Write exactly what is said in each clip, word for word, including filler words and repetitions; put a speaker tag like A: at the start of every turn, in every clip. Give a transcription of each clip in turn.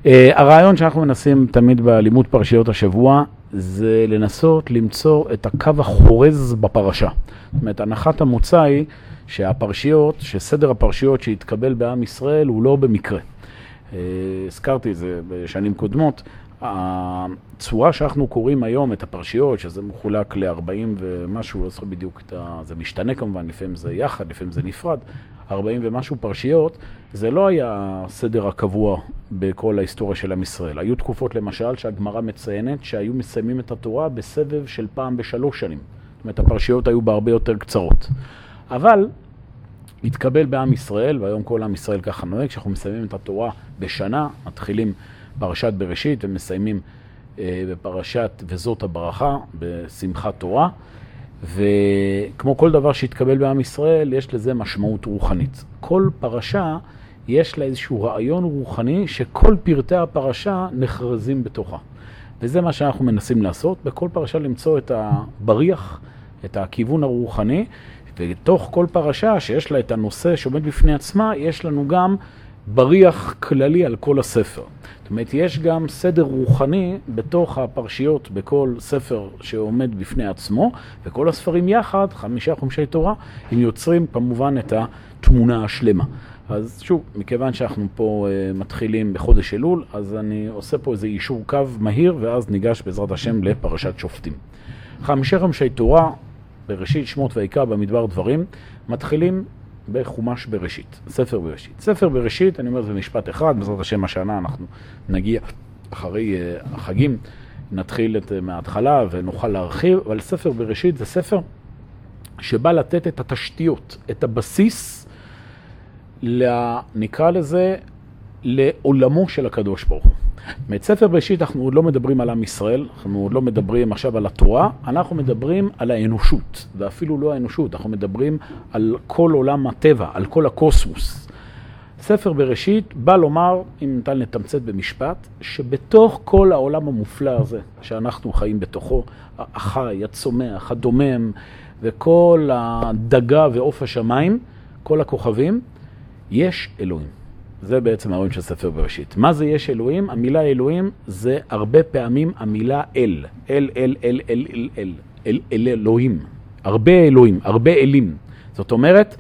A: הרעיון שאנחנו מנסים תמיד בלימוד פרשיות השבוע, זה לנסות למצוא את הקו החורז בפרשה. זאת אומרת, הנחת המוצא היא שהפרשיות, שסדר הפרשיות שהתקבל בעם ישראל הוא לא במקרה. הזכרתי את זה בשנים קודמות. הצורה שאנחנו קוראים היום את הפרשיות, שזה מחולק ל-ארבעים ומשהו, לא זוכר בדיוק, זה משתנה כמובן, לפעמים זה יחד, לפעמים זה נפרד, ארבעים ומשהו פרשיות, זה לא היה סדר הקבוע בכל ההיסטוריה של עם ישראל. היו תקופות למשל שהגמרא מציינת שהיו מסיימים את התורה בסבב של פעם בשלוש שנים. זאת אומרת, הפרשיות היו בהרבה יותר קצרות. אבל התקבל בעם ישראל, והיום כל עם ישראל ככה נוהג, שאנחנו מסיימים את התורה בשנה, מתחילים פרשת בראשית ומסיימים אה, בפרשת וזאת הברכה, בשמחת תורה. וכמו כל דבר שהתקבל בעם ישראל, יש לזה משמעות רוחנית. כל פרשה יש לה איזשהו רעיון רוחני שכל פרטי הפרשה נחרזים בתוכה. וזה מה שאנחנו מנסים לעשות, בכל פרשה למצוא את הבריח, את הכיוון הרוחני, ובתוך כל פרשה שיש לה את הנושא שעומד בפני עצמה, יש לנו גם בריח כללי על כל הספר. זאת אומרת, יש גם סדר רוחני בתוך הפרשיות בכל ספר שעומד בפני עצמו, וכל הספרים יחד, חמישה חומשי תורה, הם יוצרים כמובן את התמונה השלמה. אז שוב, מכיוון שאנחנו פה uh, מתחילים בחודש אלול, אז אני עושה פה איזה אישור קו מהיר, ואז ניגש בעזרת השם לפרשת שופטים. חמישה חומשי תורה, בראשית, שמות ויקרא, במדבר דברים, מתחילים בחומש בראשית, ספר בראשית. ספר בראשית, אני אומר, זה משפט אחד, בעזרת השם השנה אנחנו נגיע אחרי uh, החגים, נתחיל את, uh, מההתחלה ונוכל להרחיב, אבל ספר בראשית זה ספר שבא לתת את התשתיות, את הבסיס, נקרא לזה, לעולמו של הקדוש ברוך הוא. מספר בראשית אנחנו עוד לא מדברים על עם ישראל, אנחנו עוד לא מדברים עכשיו על התורה, אנחנו מדברים על האנושות, ואפילו לא האנושות, אנחנו מדברים על כל עולם הטבע, על כל הקוסמוס. ספר בראשית בא לומר, אם ניתן לתמצת במשפט, שבתוך כל העולם המופלא הזה, שאנחנו חיים בתוכו, החי, הצומח, הדומם, וכל הדגה ועוף השמיים, כל הכוכבים, יש אלוהים. זה בעצם הרעיון של ספר בראשית. מה זה יש אלוהים? המילה אלוהים זה הרבה פעמים המילה אל. אל, אל, אל, אל, אל, אל. אל, אל אלוהים. הרבה אלוהים, הרבה אלים. זאת אומרת,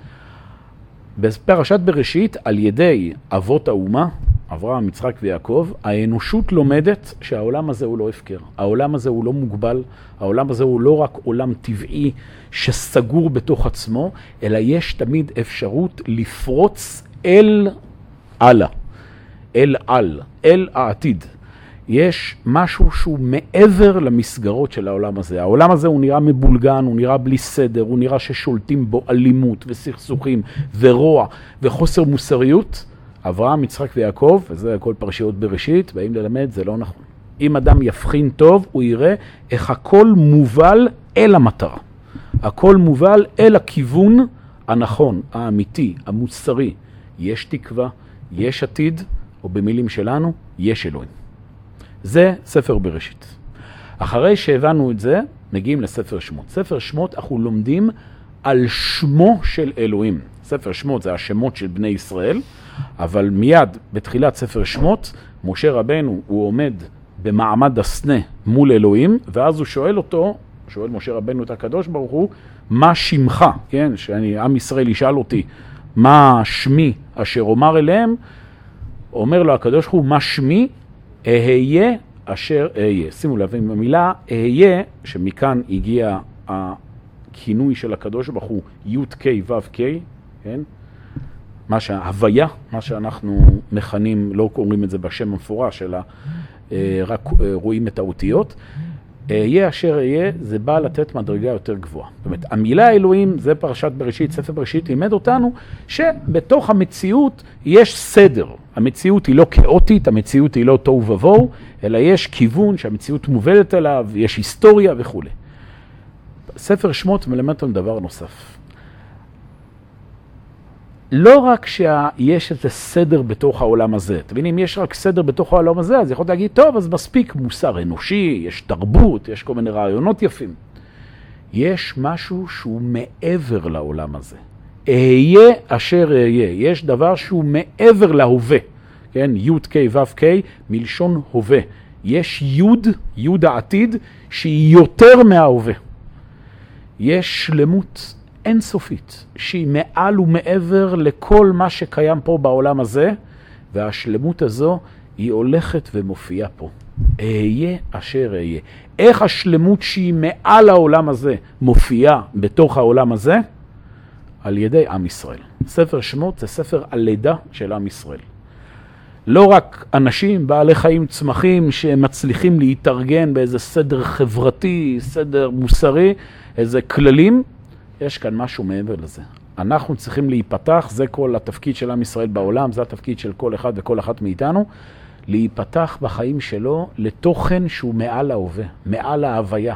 A: בפרשת בראשית, על ידי אבות האומה, אברהם, יצחק ויעקב, האנושות לומדת שהעולם הזה הוא לא הפקר. העולם הזה הוא לא מוגבל, העולם הזה הוא לא רק עולם טבעי שסגור בתוך עצמו, אלא יש תמיד אפשרות לפרוץ אל הלאה, אל על, אל העתיד. יש משהו שהוא מעבר למסגרות של העולם הזה. העולם הזה הוא נראה מבולגן, הוא נראה בלי סדר, הוא נראה ששולטים בו אלימות וסכסוכים ורוע וחוסר מוסריות. אברהם, יצחק ויעקב, וזה כל פרשיות בראשית, באים ללמד, זה לא נכון. אם אדם יבחין טוב, הוא יראה איך הכל מובל אל המטרה. הכל מובל אל הכיוון הנכון, האמיתי, המוסרי. יש תקווה, יש עתיד, או במילים שלנו, יש אלוהים. זה ספר בראשית. אחרי שהבנו את זה, מגיעים לספר שמות. ספר שמות אנחנו לומדים על שמו של אלוהים. ספר שמות זה השמות של בני ישראל, אבל מיד בתחילת ספר שמות, משה רבנו הוא עומד במעמד הסנה מול אלוהים, ואז הוא שואל אותו, שואל משה רבנו את הקדוש ברוך הוא, מה שמך? כן, שאני, עם ישראל ישאל אותי, מה שמי אשר אומר אליהם? אומר לו הקדוש ברוך הוא, מה שמי? אהיה אשר אהיה. שימו לב, עם המילה אהיה, שמכאן הגיע הכינוי של הקדוש ברוך הוא, י' ק' ו' ק', כן? מה שההוויה, מה שאנחנו מכנים, לא קוראים את זה בשם המפורש, אלא רק רואים את האותיות. אהיה אשר אהיה, זה בא לתת מדרגה יותר גבוהה. זאת אומרת, המילה אלוהים, זה פרשת בראשית, ספר בראשית, לימד אותנו שבתוך המציאות יש סדר. המציאות היא לא כאוטית, המציאות היא לא תוהו ובוהו, אלא יש כיוון שהמציאות מובלת אליו, יש היסטוריה וכו'. ספר שמות מלמד אותנו דבר נוסף. לא רק שיש איזה סדר בתוך העולם הזה. אתם מבינים, אם יש רק סדר בתוך העולם הזה, אז יכול להגיד, טוב, אז מספיק מוסר אנושי, יש תרבות, יש כל מיני רעיונות יפים. יש משהו שהוא מעבר לעולם הזה. אהיה אשר אהיה. יש דבר שהוא מעבר להווה. כן, י' ק' ו' ק', מלשון הווה. יש י', י' העתיד, שהיא יותר מההווה. יש שלמות אינסופית, שהיא מעל ומעבר לכל מה שקיים פה בעולם הזה, והשלמות הזו היא הולכת ומופיעה פה. אהיה אשר אהיה. איך השלמות שהיא מעל העולם הזה מופיעה בתוך העולם הזה? על ידי עם ישראל. ספר שמות זה ספר הלידה של עם ישראל. לא רק אנשים, בעלי חיים, צמחים שמצליחים להתארגן באיזה סדר חברתי, סדר מוסרי, איזה כללים, יש כאן משהו מעבר לזה. אנחנו צריכים להיפתח, זה כל התפקיד של עם ישראל בעולם, זה התפקיד של כל אחד וכל אחת מאיתנו, להיפתח בחיים שלו לתוכן שהוא מעל ההווה, מעל ההוויה.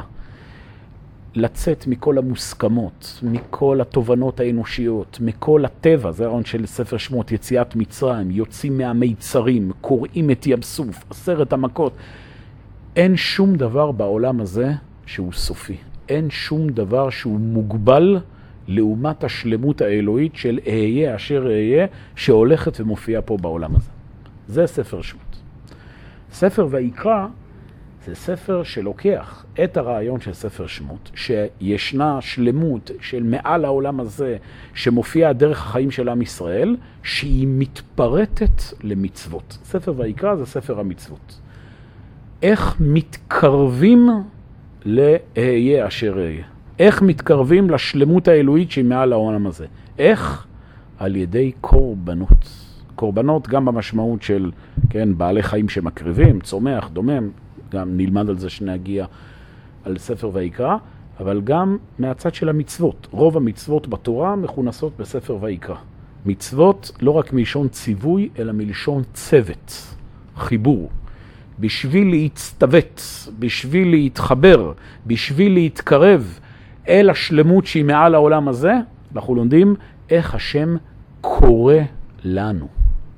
A: לצאת מכל המוסכמות, מכל התובנות האנושיות, מכל הטבע, זה הרעיון של ספר שמות, יציאת מצרים, יוצאים מהמיצרים, קוראים את ים סוף, עשרת המכות. אין שום דבר בעולם הזה שהוא סופי. אין שום דבר שהוא מוגבל לעומת השלמות האלוהית של אהיה אשר אהיה, שהולכת ומופיעה פה בעולם הזה. זה ספר שמות. ספר ויקרא זה ספר שלוקח את הרעיון של ספר שמות, שישנה שלמות של מעל העולם הזה, שמופיעה דרך החיים של עם ישראל, שהיא מתפרטת למצוות. ספר ויקרא זה ספר המצוות. איך מתקרבים לאהיה אשר אהיה? איך מתקרבים לשלמות האלוהית שהיא מעל העולם הזה? איך? על ידי קורבנות. קורבנות גם במשמעות של, כן, בעלי חיים שמקריבים, צומח, דומם, גם נלמד על זה שנגיע על ספר ויקרא, אבל גם מהצד של המצוות. רוב המצוות בתורה מכונסות בספר ויקרא. מצוות לא רק מלשון ציווי, אלא מלשון צוות, חיבור. בשביל להצטוות, בשביל להתחבר, בשביל להתקרב אל השלמות שהיא מעל העולם הזה, אנחנו לומדים איך השם קורא לנו.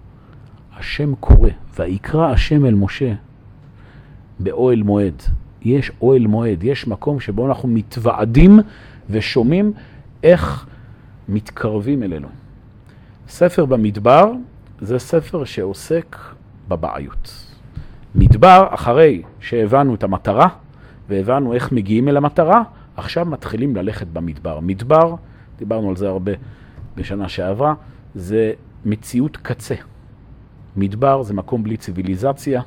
A: השם קורא, ויקרא השם אל משה באוהל מועד. יש אוהל מועד, יש מקום שבו אנחנו מתוועדים ושומעים איך מתקרבים אלינו. ספר במדבר זה ספר שעוסק בבעיות. מדבר, אחרי שהבנו את המטרה והבנו איך מגיעים אל המטרה, עכשיו מתחילים ללכת במדבר. מדבר, דיברנו על זה הרבה בשנה שעברה, זה מציאות קצה. מדבר זה מקום בלי ציוויליזציה,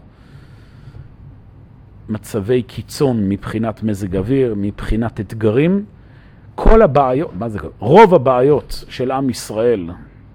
A: מצבי קיצון מבחינת מזג אוויר, מבחינת אתגרים. כל הבעיות, מה זה? רוב הבעיות של עם ישראל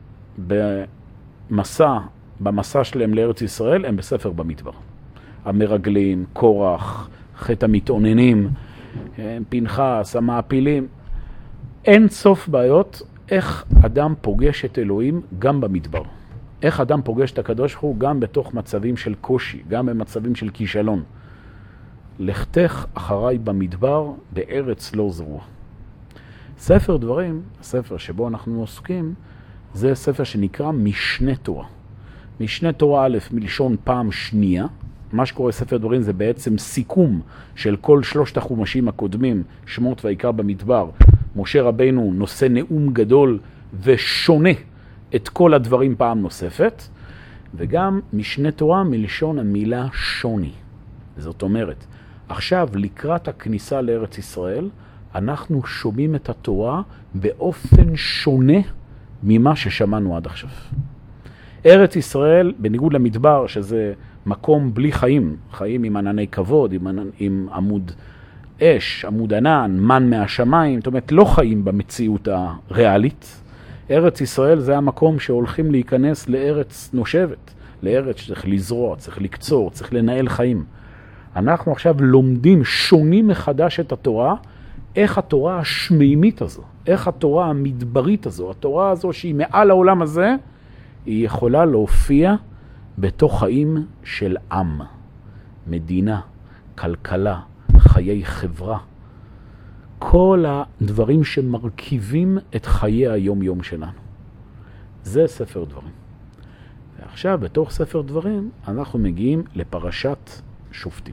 A: במסע, במסע שלהם לארץ ישראל, הם בספר במדבר. המרגלים, קורח, חטא המתאוננים, פנחס, המעפילים. אין סוף בעיות איך אדם פוגש את אלוהים גם במדבר. איך אדם פוגש את הקדוש ברוך הוא גם בתוך מצבים של קושי, גם במצבים של כישלון. לכתך אחריי במדבר בארץ לא זרוע. ספר דברים, הספר שבו אנחנו עוסקים, זה ספר שנקרא משנה תורה. משנה תורה א' מלשון פעם שנייה. מה שקורה ספר דברים זה בעצם סיכום של כל שלושת החומשים הקודמים, שמות ויקרא במדבר. משה רבינו נושא נאום גדול ושונה את כל הדברים פעם נוספת, וגם משנה תורה מלשון המילה שוני. זאת אומרת, עכשיו לקראת הכניסה לארץ ישראל, אנחנו שומעים את התורה באופן שונה ממה ששמענו עד עכשיו. ארץ ישראל, בניגוד למדבר, שזה מקום בלי חיים, חיים עם ענני כבוד, עם, עם עמוד אש, עמוד ענן, מן מהשמיים, זאת אומרת, לא חיים במציאות הריאלית. ארץ ישראל זה המקום שהולכים להיכנס לארץ נושבת, לארץ שצריך לזרוע, צריך לקצור, צריך לנהל חיים. אנחנו עכשיו לומדים, שונים מחדש את התורה, איך התורה השמימית הזו, איך התורה המדברית הזו, התורה הזו שהיא מעל העולם הזה, היא יכולה להופיע בתוך חיים של עם, מדינה, כלכלה, חיי חברה. כל הדברים שמרכיבים את חיי היום-יום שלנו. זה ספר דברים. ועכשיו, בתוך ספר דברים, אנחנו מגיעים לפרשת שופטים.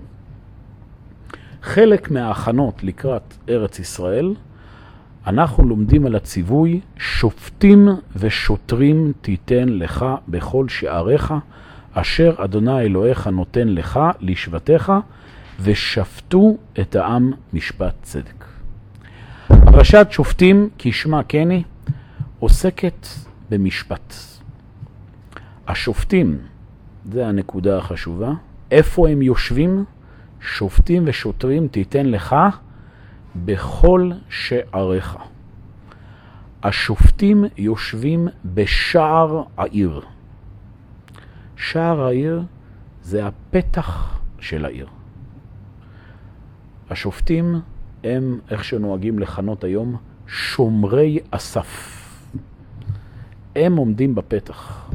A: חלק מההכנות לקראת ארץ ישראל, אנחנו לומדים על הציווי, שופטים ושוטרים תיתן לך בכל שעריך, אשר אדוני אלוהיך נותן לך לשבטיך, ושפטו את העם משפט צדק. פרשת שופטים כשמה כן היא עוסקת במשפט. השופטים, זה הנקודה החשובה, איפה הם יושבים? שופטים ושוטרים תיתן לך בכל שעריך. השופטים יושבים בשער העיר. שער העיר זה הפתח של העיר. השופטים הם, איך שנוהגים לכנות היום, שומרי הסף. הם עומדים בפתח.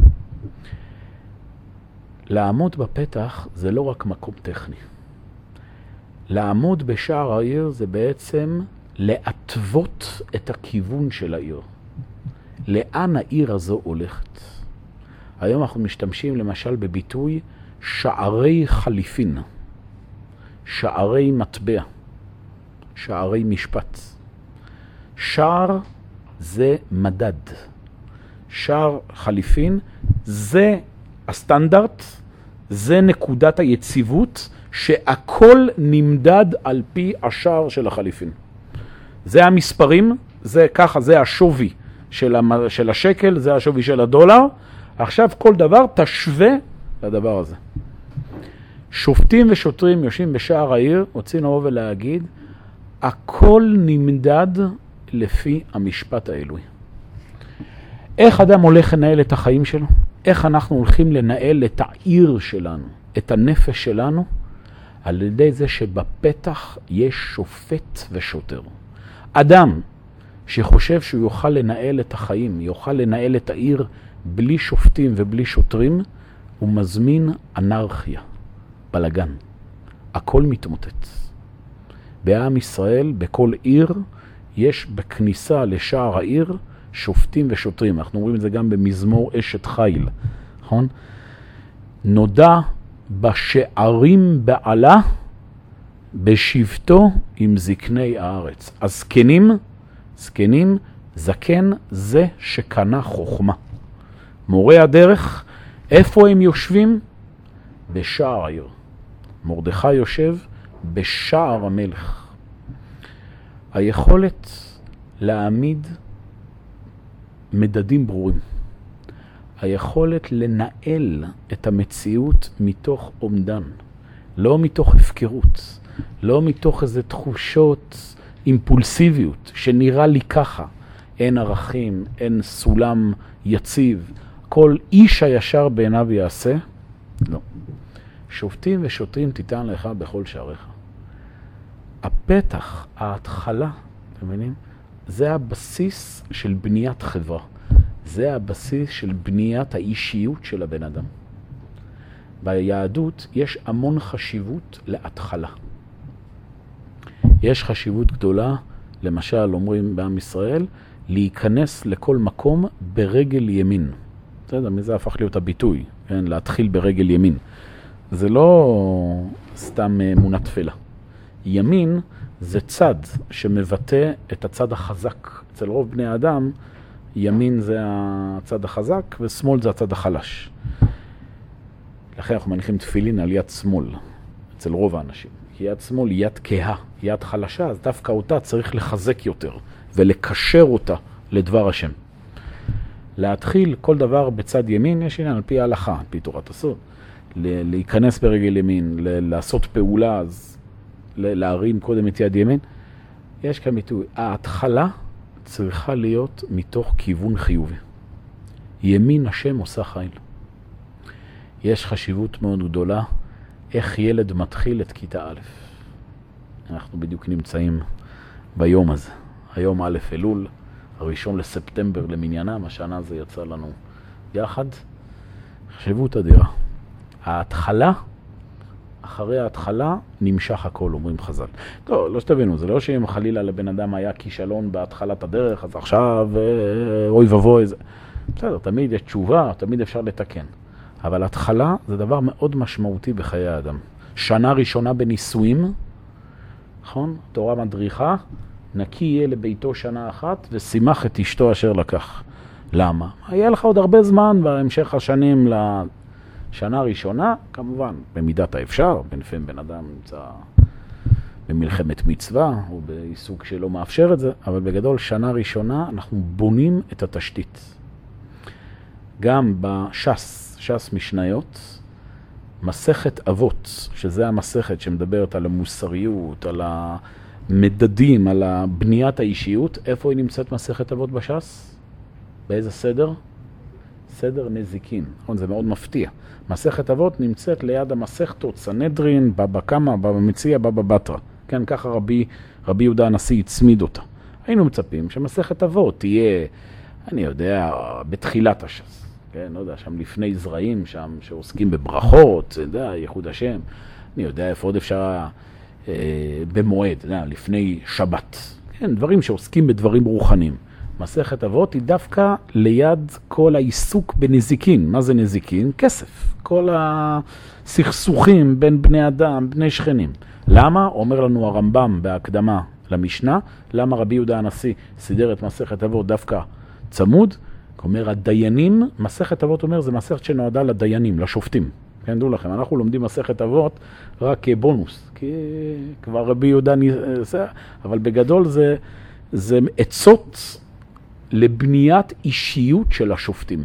A: לעמוד בפתח זה לא רק מקום טכני. לעמוד בשער העיר זה בעצם להתוות את הכיוון של העיר. לאן העיר הזו הולכת. היום אנחנו משתמשים למשל בביטוי שערי חליפין, שערי מטבע, שערי משפט. שער זה מדד. שער חליפין זה הסטנדרט, זה נקודת היציבות שהכל נמדד על פי השער של החליפין. זה המספרים, זה ככה, זה השווי של, המ... של השקל, זה השווי של הדולר. עכשיו כל דבר תשווה לדבר הזה. שופטים ושוטרים יושבים בשער העיר, רוצים לבוא ולהגיד, הכל נמדד לפי המשפט האלוהי. איך אדם הולך לנהל את החיים שלו? איך אנחנו הולכים לנהל את העיר שלנו, את הנפש שלנו? על ידי זה שבפתח יש שופט ושוטר. אדם שחושב שהוא יוכל לנהל את החיים, יוכל לנהל את העיר בלי שופטים ובלי שוטרים, הוא מזמין אנרכיה, בלגן. הכל מתמוטט. בעם ישראל, בכל עיר, יש בכניסה לשער העיר שופטים ושוטרים. אנחנו רואים את זה גם במזמור אשת חיל. נכון? נודע בשערים בעלה, בשבטו עם זקני הארץ. הזקנים, זקנים, זקן זה שקנה חוכמה. מורי הדרך, איפה הם יושבים? בשער העיר. מרדכי יושב בשער המלך. היכולת להעמיד מדדים ברורים. היכולת לנהל את המציאות מתוך עומדן. לא מתוך הפקרות. לא מתוך איזה תחושות אימפולסיביות שנראה לי ככה. אין ערכים, אין סולם יציב. כל איש הישר בעיניו יעשה? לא. שופטים ושוטרים תיתן לך בכל שעריך. הפתח, ההתחלה, אתם מבינים? זה הבסיס של בניית חברה. זה הבסיס של בניית האישיות של הבן אדם. ביהדות יש המון חשיבות להתחלה. יש חשיבות גדולה, למשל אומרים בעם ישראל, להיכנס לכל מקום ברגל ימין. בסדר, מזה הפך להיות הביטוי, כן? להתחיל ברגל ימין. זה לא סתם אמונה תפלה. ימין זה צד שמבטא את הצד החזק. אצל רוב בני האדם, ימין זה הצד החזק ושמאל זה הצד החלש. לכן אנחנו מניחים תפילין על יד שמאל, אצל רוב האנשים. כי יד שמאל היא יד כהה, יד חלשה, אז דווקא אותה צריך לחזק יותר ולקשר אותה לדבר השם. להתחיל כל דבר בצד ימין, יש עניין על פי ההלכה, על פי תורת הסוד. להיכנס ברגל ימין, לעשות פעולה, אז להרים קודם את יד ימין. יש כאן ביטוי, ההתחלה צריכה להיות מתוך כיוון חיובי. ימין השם עושה חיל. יש חשיבות מאוד גדולה, איך ילד מתחיל את כיתה א'. אנחנו בדיוק נמצאים ביום הזה. היום א' אלול, הראשון לספטמבר למניינם, השנה זה יצא לנו יחד. חשיבות אדירה. ההתחלה, אחרי ההתחלה, נמשך הכל, אומרים חז"ל. טוב, לא שתבינו, זה לא שאם חלילה לבן אדם היה כישלון בהתחלת הדרך, אז עכשיו אוי ובוי. זה... בסדר, תמיד יש תשובה, תמיד אפשר לתקן. אבל התחלה זה דבר מאוד משמעותי בחיי האדם. שנה ראשונה בנישואים, נכון? תורה מדריכה, נקי יהיה לביתו שנה אחת ושימח את אשתו אשר לקח. למה? היה לך עוד הרבה זמן בהמשך השנים שנה ראשונה, כמובן, במידת האפשר, לפעמים בן אדם נמצא במלחמת מצווה, או בעיסוק שלא מאפשר את זה, אבל בגדול, שנה ראשונה אנחנו בונים את התשתית. גם בש"ס, ש"ס משניות, מסכת אבות, שזה המסכת שמדברת על המוסריות, על המדדים, על בניית האישיות, איפה היא נמצאת מסכת אבות בש"ס? באיזה סדר? סדר נזיקין. זה מאוד מפתיע. מסכת אבות נמצאת ליד המסכתות, סנהדרין, בבא קמא, בבא מציעא, בבא בתרא. כן, ככה רבי, רבי יהודה הנשיא הצמיד אותה. היינו מצפים שמסכת אבות תהיה, אני יודע, בתחילת הש"ס. כן, לא יודע, שם לפני זרעים, שם שעוסקים בברכות, אתה יודע, ייחוד השם. אני יודע איפה עוד אפשר אה, במועד, אתה יודע, לפני שבת. כן, דברים שעוסקים בדברים רוחניים. מסכת אבות היא דווקא ליד כל העיסוק בנזיקין. מה זה נזיקין? כסף. כל הסכסוכים בין בני אדם, בני שכנים. למה? אומר לנו הרמב"ם בהקדמה למשנה, למה רבי יהודה הנשיא סידר את מסכת אבות דווקא צמוד? אומר, הדיינים, מסכת אבות אומר, זה מסכת שנועדה לדיינים, לשופטים. כן, דעו לכם, אנחנו לומדים מסכת אבות רק כבונוס, כי כבר רבי יהודה ניסה, אבל בגדול זה, זה עצות לבניית אישיות של השופטים.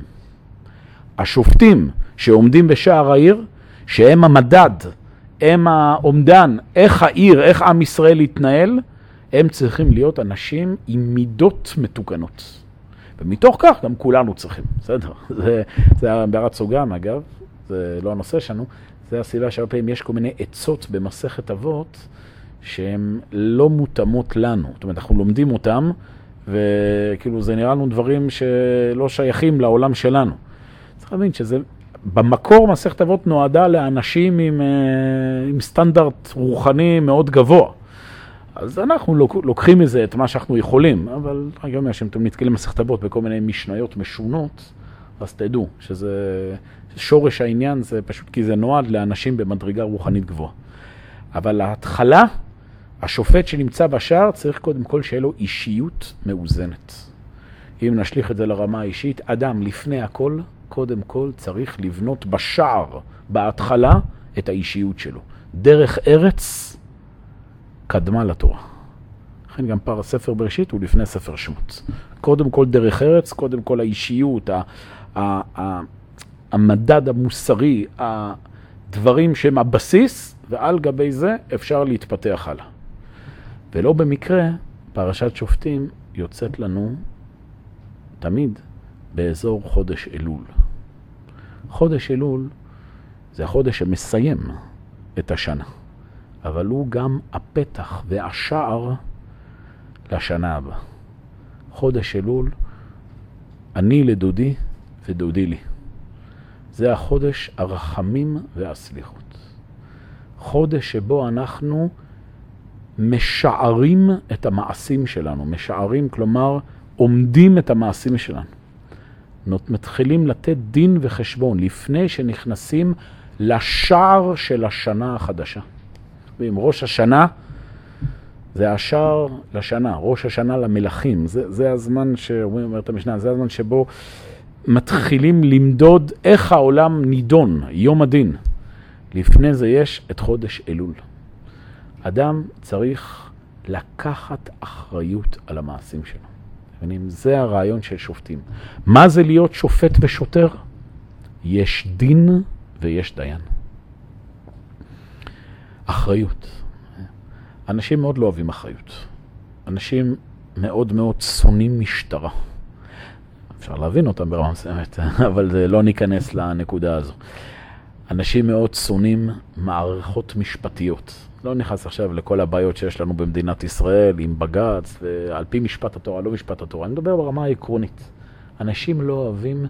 A: השופטים שעומדים בשער העיר, שהם המדד, הם העומדן, איך העיר, איך עם ישראל יתנהל, הם צריכים להיות אנשים עם מידות מתוקנות. ומתוך כך גם כולנו צריכים, בסדר? זה, זה בהערת סוגריים, אגב, זה לא הנושא שלנו, זה הסיבה שהרבה פעמים יש כל מיני עצות במסכת אבות שהן לא מותאמות לנו. זאת אומרת, אנחנו לומדים אותם, וכאילו זה נראה לנו דברים שלא שייכים לעולם שלנו. צריך להבין שזה, במקור מסכת אבות נועדה לאנשים עם, עם סטנדרט רוחני מאוד גבוה. אז אנחנו לוקחים מזה את מה שאנחנו יכולים, אבל אני אומר שאם אתם נתקלים מסכת אבות בכל מיני משניות משונות, אז תדעו שזה שורש העניין, זה פשוט כי זה נועד לאנשים במדרגה רוחנית גבוהה. אבל להתחלה, השופט שנמצא בשער צריך קודם כל שיהיה לו אישיות מאוזנת. אם נשליך את זה לרמה האישית, אדם לפני הכל, קודם כל צריך לבנות בשער, בהתחלה, את האישיות שלו. דרך ארץ קדמה לתורה. לכן גם פער הספר בראשית הוא לפני ספר שמות. קודם כל דרך ארץ, קודם כל האישיות, ה- ה- ה- המדד המוסרי, הדברים שהם הבסיס, ועל גבי זה אפשר להתפתח הלאה. ולא במקרה, פרשת שופטים יוצאת לנו תמיד באזור חודש אלול. חודש אלול זה החודש שמסיים את השנה. אבל הוא גם הפתח והשער לשנה הבאה. חודש אלול, אני לדודי ודודי לי. זה החודש הרחמים והסליחות. חודש שבו אנחנו משערים את המעשים שלנו. משערים, כלומר, עומדים את המעשים שלנו. מתחילים לתת דין וחשבון לפני שנכנסים לשער של השנה החדשה. ועם ראש השנה, זה השער לשנה, ראש השנה למלכים. זה, זה הזמן שאומרים, אומרת המשנה, זה הזמן שבו מתחילים למדוד איך העולם נידון, יום הדין. לפני זה יש את חודש אלול. אדם צריך לקחת אחריות על המעשים שלו. זה הרעיון של שופטים. מה זה להיות שופט ושוטר? יש דין ויש דיין. אחריות. אנשים מאוד לא אוהבים אחריות. אנשים מאוד מאוד שונאים משטרה. אפשר להבין אותם ברמה מסוימת, אבל זה לא ניכנס לנקודה הזו. אנשים מאוד שונאים מערכות משפטיות. לא נכנס עכשיו לכל הבעיות שיש לנו במדינת ישראל, עם בג"ץ, ועל פי משפט התורה, לא משפט התורה. אני מדבר ברמה העקרונית. אנשים לא אוהבים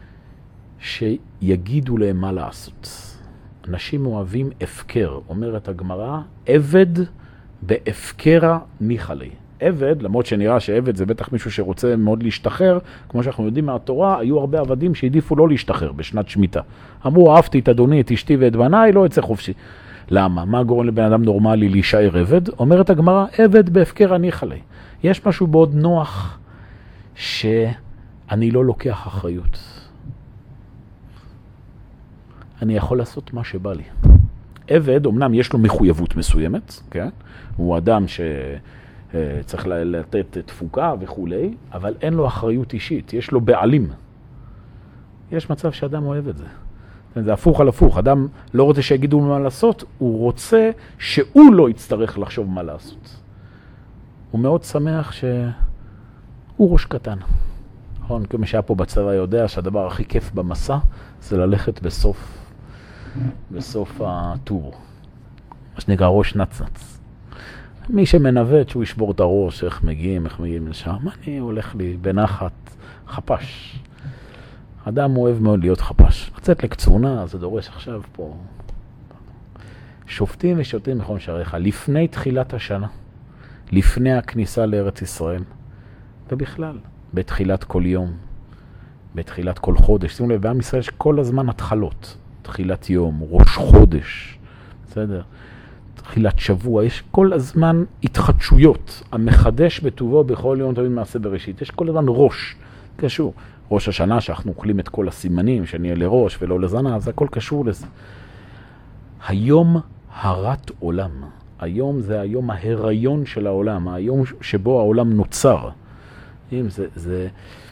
A: שיגידו להם מה לעשות. אנשים אוהבים הפקר. אומרת הגמרא, עבד בהפקרה ניחא ליה. עבד, למרות שנראה שעבד זה בטח מישהו שרוצה מאוד להשתחרר, כמו שאנחנו יודעים מהתורה, היו הרבה עבדים שהעדיפו לא להשתחרר בשנת שמיטה. אמרו, אהבתי את אדוני, את אשתי ואת בניי, לא יצא חופשי. למה? מה גורם לבן אדם נורמלי להישאר עבד? אומרת הגמרא, עבד בהפקרה ניחא ליה. יש משהו מאוד נוח שאני לא לוקח אחריות. אני יכול לעשות מה שבא לי. עבד, אמנם יש לו מחויבות מסוימת, כן? הוא אדם שצריך לתת תפוקה וכולי, אבל אין לו אחריות אישית, יש לו בעלים. יש מצב שאדם אוהב את זה. זה הפוך על הפוך, אדם לא רוצה שיגידו מה לעשות, הוא רוצה שהוא לא יצטרך לחשוב מה לעשות. הוא מאוד שמח שהוא ראש קטן. נכון, כמו שהיה פה בצבא יודע שהדבר הכי כיף במסע זה ללכת בסוף, בסוף הטור. מה שנקרא ראש נצנץ. מי שמנווט שהוא ישבור את הראש, איך מגיעים, איך מגיעים לשם, אני הולך לי בנחת חפש. אדם אוהב מאוד להיות חפש. לצאת לקצונה, זה דורש עכשיו פה. שופטים ושופטים בכל שעריך, לפני תחילת השנה, לפני הכניסה לארץ ישראל, ובכלל, בתחילת כל יום, בתחילת כל חודש. שימו לב, בעם ישראל יש כל הזמן התחלות. תחילת יום, ראש חודש, בסדר? תחילת שבוע, יש כל הזמן התחדשויות. המחדש בטובו בכל יום תמיד מעשה בראשית. יש כל הזמן ראש, קשור. ראש השנה שאנחנו אוכלים את כל הסימנים, שנהיה לראש ולא לזנה, זה הכל קשור לזה. היום הרת עולם. היום זה היום ההיריון של העולם, היום שבו העולם נוצר. אם זה, זה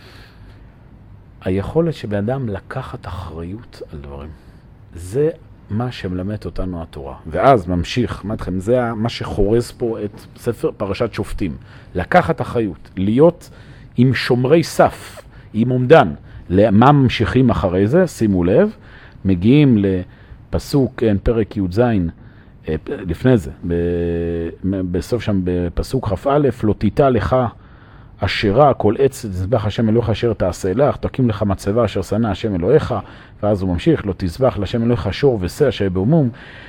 A: היכולת שבאדם לקחת אחריות על דברים. זה מה שמלמד אותנו התורה. ואז ממשיך, מה אתכם, זה מה שחורז פה את ספר פרשת שופטים. לקחת אחריות, להיות עם שומרי סף, עם עומדן. למה ממשיכים אחרי זה? שימו לב, מגיעים לפסוק, כן, פרק י' ז', לפני זה, בסוף שם בפסוק כ"א, לא תיטע לך אשרה, כל עץ תזבח השם אלוהיך אשר תעשה לך, תקים לך מצבה אשר שנא השם אלוהיך, ואז הוא ממשיך, לא תזבח להשם אלוהיך שור ושה אשר במום,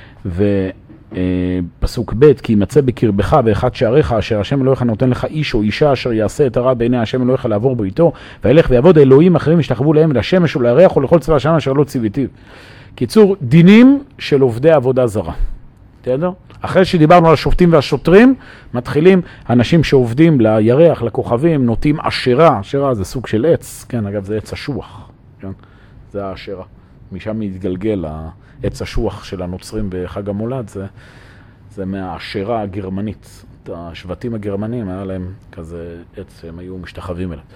A: ופסוק ב' כי ימצא בקרבך באחד שעריך אשר השם אלוהיך נותן לך איש או אישה אשר יעשה את הרע בעיני השם אלוהיך לעבור בו איתו, וילך ויעבוד אלוהים אחרים ישתחוו להם לשמש ולירח ולכל צבא השם אשר לא ציוויתיו. קיצור, דינים של עובדי עבודה זרה. תדע? אחרי שדיברנו על השופטים והשוטרים, מתחילים אנשים שעובדים לירח, לכוכבים, נוטים אשרה. אשרה זה סוג של עץ, כן, אגב זה עץ השוח, כן? זה האשרה. משם מתגלגל העץ השוח של הנוצרים בחג המולד, זה, זה מהאשרה הגרמנית. השבטים הגרמנים היה להם כזה עץ שהם היו משתחווים אליו.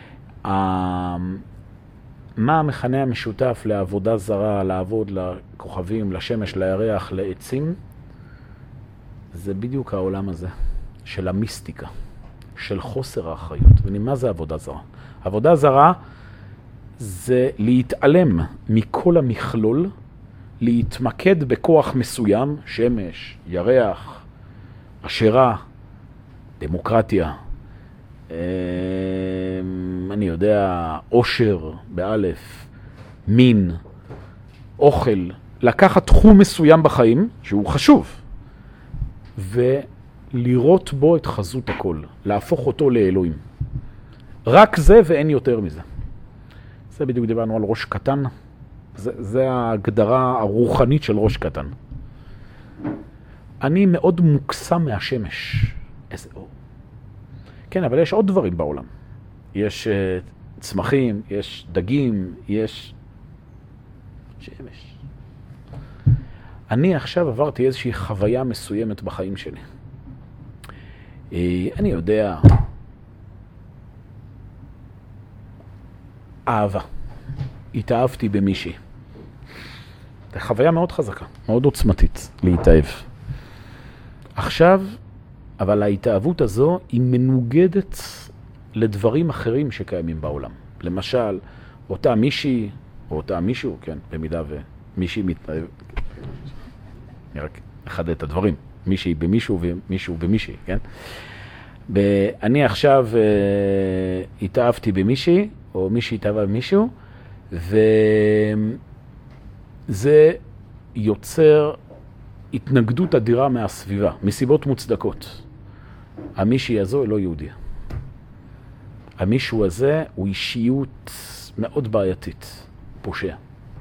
A: מה המכנה המשותף לעבודה זרה, לעבוד לכוכבים, לשמש, לירח, לעצים? זה בדיוק העולם הזה, של המיסטיקה, של חוסר האחריות. ומה זה עבודה זרה? עבודה זרה זה להתעלם מכל המכלול, להתמקד בכוח מסוים, שמש, ירח, אשרה, דמוקרטיה, אני יודע, עושר, באלף, מין, אוכל, לקחת תחום מסוים בחיים, שהוא חשוב, ולראות בו את חזות הכל, להפוך אותו לאלוהים. רק זה ואין יותר מזה. זה בדיוק דיברנו על ראש קטן, זה, זה ההגדרה הרוחנית של ראש קטן. אני מאוד מוקסם מהשמש. איזה אור. כן, אבל יש עוד דברים בעולם. יש uh, צמחים, יש דגים, יש שמש. אני עכשיו עברתי איזושהי חוויה מסוימת בחיים שלי. Uh, אני יודע, אהבה. התאהבתי במישהי. זו חוויה מאוד חזקה, מאוד עוצמתית להתאהב. עכשיו, אבל ההתאהבות הזו היא מנוגדת לדברים אחרים שקיימים בעולם. למשל, אותה מישהי, או אותה מישהו, כן, במידה ומישהי מתאהב. אני רק אחדד את הדברים. מישהי במישהו ומישהו במישהי, כן? אני עכשיו התאהבתי במישהי, או מישהי התאהבה במישהו, וזה יוצר התנגדות אדירה מהסביבה, מסיבות מוצדקות. המישהי הזו היא לא יהודיה. המישהו הזה הוא אישיות מאוד בעייתית, פושע.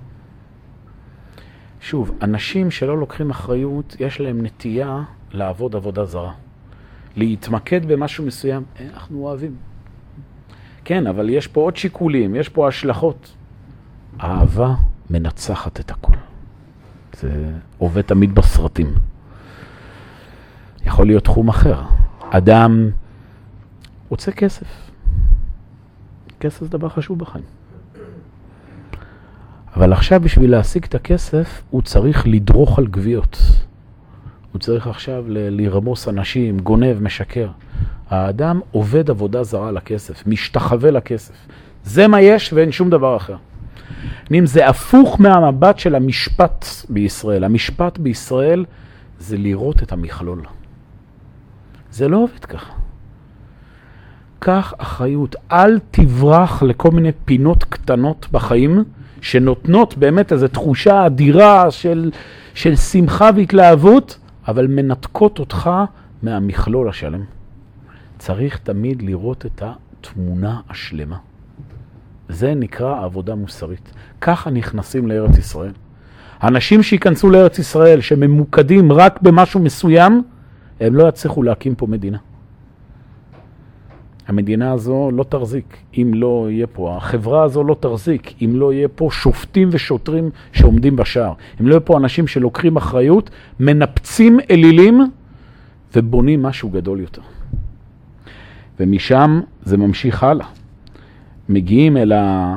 A: שוב, אנשים שלא לוקחים אחריות, יש להם נטייה לעבוד עבודה זרה. להתמקד במשהו מסוים, אנחנו אוהבים. כן, אבל יש פה עוד שיקולים, יש פה השלכות. אהבה מנצחת את הכל. זה עובד תמיד בסרטים. יכול להיות תחום אחר. אדם רוצה כסף. כסף זה דבר חשוב בחיים. אבל עכשיו בשביל להשיג את הכסף, הוא צריך לדרוך על גוויות. הוא צריך עכשיו ל- לרמוס אנשים, גונב, משקר. האדם עובד עבודה זרה לכסף, משתחווה לכסף. זה מה יש ואין שום דבר אחר. אם זה הפוך מהמבט של המשפט בישראל. המשפט בישראל זה לראות את המכלול. זה לא עובד ככה. קח אחריות, אל תברח לכל מיני פינות קטנות בחיים, שנותנות באמת איזו תחושה אדירה של, של שמחה והתלהבות, אבל מנתקות אותך מהמכלול השלם. צריך תמיד לראות את התמונה השלמה. זה נקרא עבודה מוסרית. ככה נכנסים לארץ ישראל. האנשים שיכנסו לארץ ישראל, שממוקדים רק במשהו מסוים, הם לא יצליחו להקים פה מדינה. המדינה הזו לא תחזיק אם לא יהיה פה, החברה הזו לא תחזיק אם לא יהיה פה שופטים ושוטרים שעומדים בשער. אם לא יהיה פה אנשים שלוקחים אחריות, מנפצים אלילים ובונים משהו גדול יותר. ומשם זה ממשיך הלאה. מגיעים אל ה...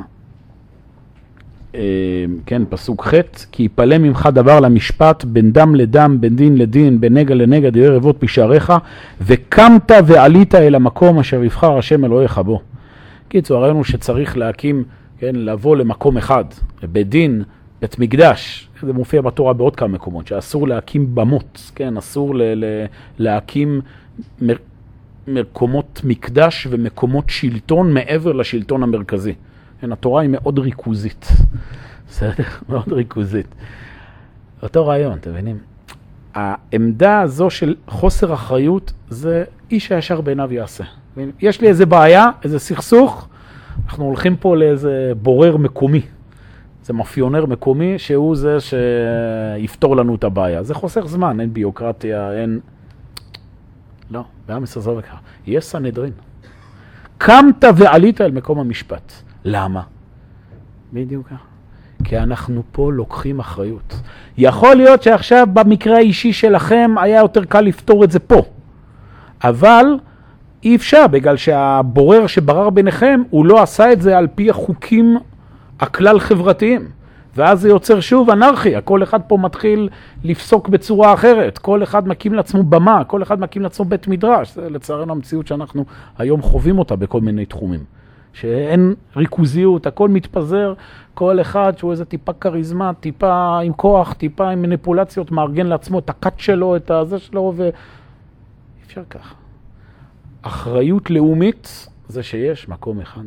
A: כן, פסוק ח' כי יפלא ממך דבר למשפט, בין דם לדם, בין דין לדין, בין נגע לנגע, דירי רבות בשעריך, וקמת ועלית אל המקום אשר יבחר השם אלוהיך בו. קיצור, הראינו שצריך להקים, כן, לבוא למקום אחד, בית דין, בית מקדש. זה מופיע בתורה בעוד כמה מקומות, שאסור להקים במות, כן, אסור ל- ל- להקים מר- מקומות מקדש ומקומות שלטון מעבר לשלטון המרכזי. כן, התורה היא מאוד ריכוזית. בסדר? מאוד ריכוזית. אותו רעיון, אתם מבינים? העמדה הזו של חוסר אחריות, זה איש הישר בעיניו יעשה. יש לי איזה בעיה, איזה סכסוך, אנחנו הולכים פה לאיזה בורר מקומי. זה מאפיונר מקומי, שהוא זה שיפתור לנו את הבעיה. זה חוסר זמן, אין ביוקרטיה, אין... לא, בעם ישראל זה וכך. יש סנהדרין. קמת ועלית אל מקום המשפט. למה? בדיוק ככה. כי אנחנו פה לוקחים אחריות. יכול להיות שעכשיו במקרה האישי שלכם היה יותר קל לפתור את זה פה. אבל אי אפשר, בגלל שהבורר שברר ביניכם, הוא לא עשה את זה על פי החוקים הכלל חברתיים. ואז זה יוצר שוב אנרכיה. כל אחד פה מתחיל לפסוק בצורה אחרת. כל אחד מקים לעצמו במה, כל אחד מקים לעצמו בית מדרש. זה לצערנו המציאות שאנחנו היום חווים אותה בכל מיני תחומים. שאין ריכוזיות, הכל מתפזר, כל אחד שהוא איזה טיפה קריזמה, טיפה עם כוח, טיפה עם מניפולציות, מארגן לעצמו את הקט שלו, את הזה שלו, ו... אפשר ככה. אחריות לאומית זה שיש מקום אחד.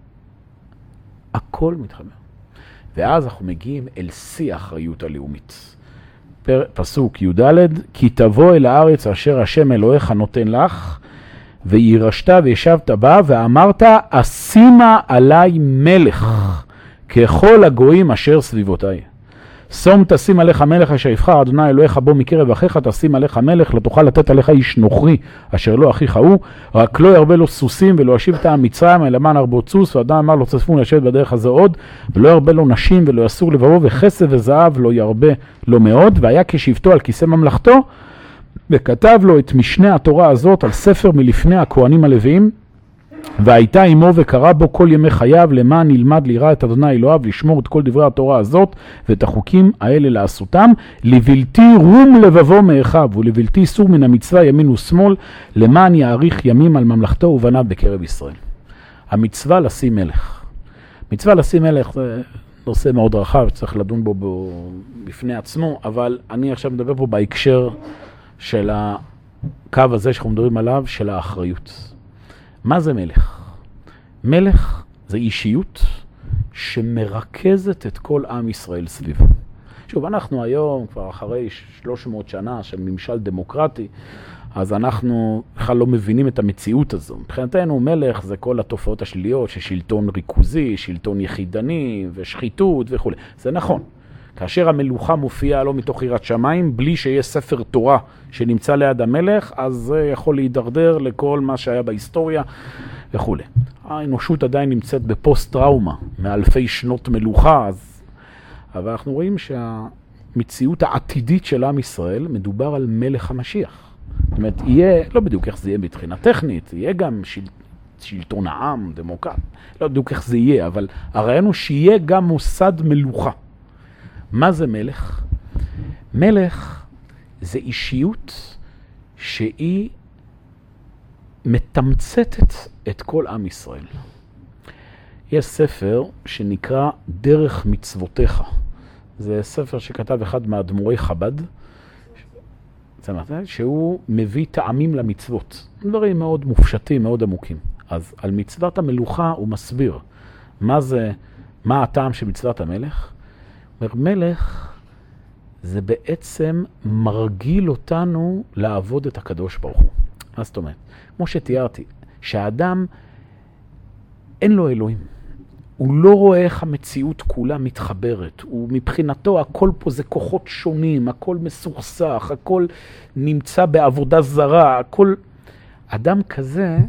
A: הכל מתחבר. ואז אנחנו מגיעים אל שיא האחריות הלאומית. פר... פסוק י' ד' כי תבוא אל הארץ אשר השם אלוהיך נותן לך, וירשת וישבת בה, ואמרת, אשימה עלי מלך, ככל הגויים אשר סביבותיי. שום תשים עליך מלך אשר יבחר אדוני אלוהיך בו מקרב אחיך, תשים עליך מלך, לא תוכל לתת עליך איש נוכרי, אשר לא אחיך הוא, רק לא ירבה לו סוסים, ולא ישיב את העם מצרים, אלא למען הרבות סוס, ואדם אמר לו צפון לשבת בדרך הזה עוד, ולא ירבה לו נשים, ולא יסור לבבו, וכסף וזהב לא ירבה לו מאוד, והיה כשבתו על כיסא ממלכתו, וכתב לו את משנה התורה הזאת על ספר מלפני הכהנים הלוויים, והייתה עמו וקרא בו כל ימי חייו, למען ילמד ליראה את אדוני אלוהיו, לשמור את כל דברי התורה הזאת ואת החוקים האלה לעשותם, לבלתי רום לבבו מאחיו, ולבלתי סור מן המצווה ימין ושמאל, למען יאריך ימים על ממלכתו ובניו בקרב ישראל. המצווה לשים מלך. מצווה לשים מלך זה נושא מאוד רחב, צריך לדון בו, בו בפני עצמו, אבל אני עכשיו מדבר פה בהקשר של הקו הזה שאנחנו מדברים עליו, של האחריות. מה זה מלך? מלך זה אישיות שמרכזת את כל עם ישראל סביבו. שוב, אנחנו היום, כבר אחרי שלוש מאות שנה של ממשל דמוקרטי, אז אנחנו בכלל לא מבינים את המציאות הזו. מבחינתנו מלך זה כל התופעות השליליות, ששלטון ריכוזי, שלטון יחידני ושחיתות וכו'. זה נכון. כאשר המלוכה מופיעה לא מתוך יראת שמיים, בלי שיש ספר תורה שנמצא ליד המלך, אז זה יכול להידרדר לכל מה שהיה בהיסטוריה וכו'. האנושות עדיין נמצאת בפוסט טראומה, מאלפי שנות מלוכה, אז... אבל אנחנו רואים המציאות העתידית של עם ישראל, מדובר על מלך המשיח. זאת אומרת, יהיה, לא בדיוק איך זה יהיה מבחינה טכנית, יהיה גם של, שלטון העם, דמוקרט, לא בדיוק איך זה יהיה, אבל הרעיון הוא שיהיה גם מוסד מלוכה. מה זה מלך? מלך זה אישיות שהיא מתמצתת את כל עם ישראל. יש ספר שנקרא דרך מצוותיך. זה ספר שכתב אחד מהאדמו"רי חב"ד, שהוא מביא טעמים למצוות. דברים מאוד מופשטים, מאוד עמוקים. אז על מצוות המלוכה הוא מסביר מה זה, מה הטעם של מצוות המלך. אומר, מלך זה בעצם מרגיל אותנו לעבוד את הקדוש ברוך הוא. מה זאת אומרת? כמו שתיארתי, שהאדם אין לו אלוהים. הוא לא רואה איך המציאות כולה מתחברת. הוא מבחינתו, הכל פה זה כוחות שונים, הכל מסוכסך, הכל נמצא בעבודה זרה, הכל... אדם כזה,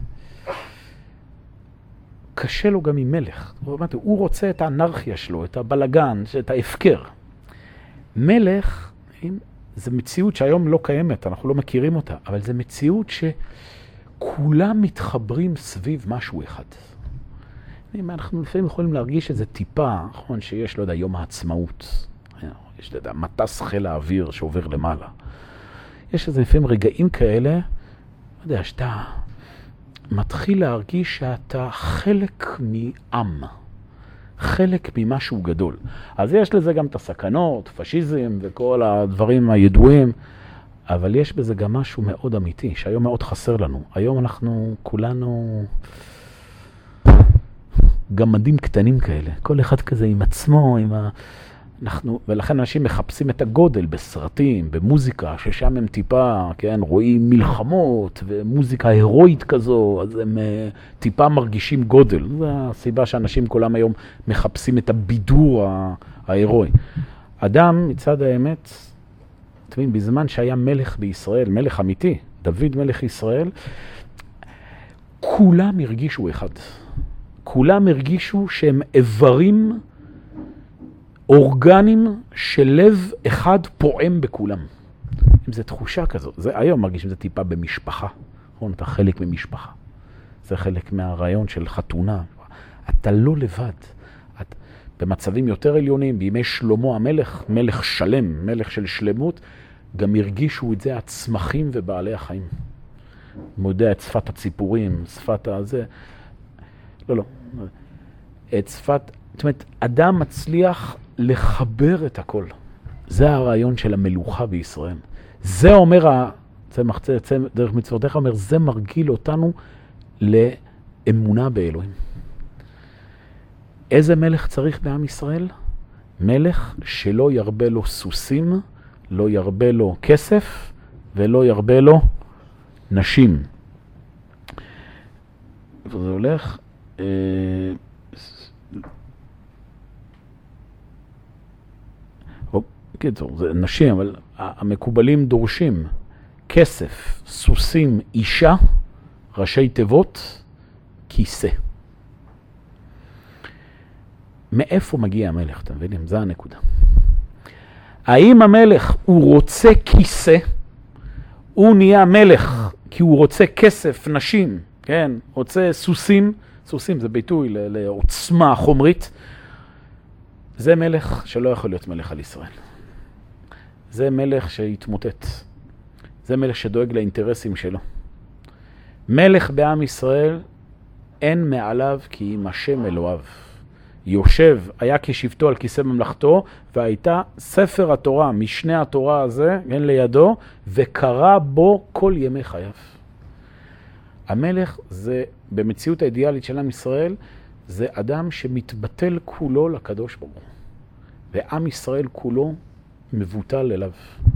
A: קשה לו גם עם מלך. הוא רוצה את האנרכיה שלו, את הבלגן, את ההפקר. מלך, זה מציאות שהיום לא קיימת, אנחנו לא מכירים אותה, אבל זה מציאות שכולם מתחברים סביב משהו אחד. אנחנו לפעמים יכולים להרגיש איזה טיפה, נכון, שיש, לא יודע, יום העצמאות. יש, לא יודע, מטס חיל האוויר שעובר למעלה. יש איזה לפעמים רגעים כאלה, לא יודע, שאתה מתחיל להרגיש שאתה חלק מעם, חלק ממשהו גדול. אז יש לזה גם את הסכנות, פשיזם וכל הדברים הידועים, אבל יש בזה גם משהו מאוד אמיתי, שהיום מאוד חסר לנו. היום אנחנו כולנו... גמדים קטנים כאלה, כל אחד כזה עם עצמו, עם ה... אנחנו, ולכן אנשים מחפשים את הגודל בסרטים, במוזיקה, ששם הם טיפה, כן, רואים מלחמות ומוזיקה הירואית כזו, אז הם uh, טיפה מרגישים גודל. זו הסיבה שאנשים כולם היום מחפשים את הבידור ההירואי. אדם, מצד האמת, תמיד, בזמן שהיה מלך בישראל, מלך אמיתי, דוד מלך ישראל, כולם הרגישו אחד. כולם הרגישו שהם איברים אורגנים של לב אחד פועם בכולם. אם זו תחושה כזאת, זה, היום מרגישים זה טיפה במשפחה. נכון, אתה חלק ממשפחה. זה חלק מהרעיון של חתונה. אתה לא לבד. את, במצבים יותר עליונים, בימי שלמה המלך, מלך שלם, מלך של שלמות, גם הרגישו את זה הצמחים ובעלי החיים. הוא יודע את שפת הציפורים, שפת הזה... לא, לא. את שפת, זאת אומרת, אדם מצליח לחבר את הכל. זה הרעיון של המלוכה בישראל. זה אומר, זה מחצה, זה דרך מצוותיך, אומר, זה מרגיל אותנו לאמונה באלוהים. איזה מלך צריך בעם ישראל? מלך שלא ירבה לו סוסים, לא ירבה לו כסף, ולא ירבה לו נשים. וזה הולך... קיצור, זה נשים, אבל המקובלים דורשים כסף, סוסים, אישה, ראשי תיבות, כיסא. מאיפה מגיע המלך? אתם מבינים? זה הנקודה. האם המלך הוא רוצה כיסא? הוא נהיה מלך כי הוא רוצה כסף, נשים, כן? רוצה סוסים, סוסים זה ביטוי לעוצמה חומרית. זה מלך שלא יכול להיות מלך על ישראל. זה מלך שהתמוטט. זה מלך שדואג לאינטרסים שלו. מלך בעם ישראל אין מעליו כי אם השם אלוהיו. יושב, היה כשבטו על כיסא ממלכתו, והייתה ספר התורה, משנה התורה הזה, כן, לידו, וקרא בו כל ימי חייו. המלך זה, במציאות האידיאלית של עם ישראל, זה אדם שמתבטל כולו לקדוש ברוך הוא. ועם ישראל כולו מבוטל אליו.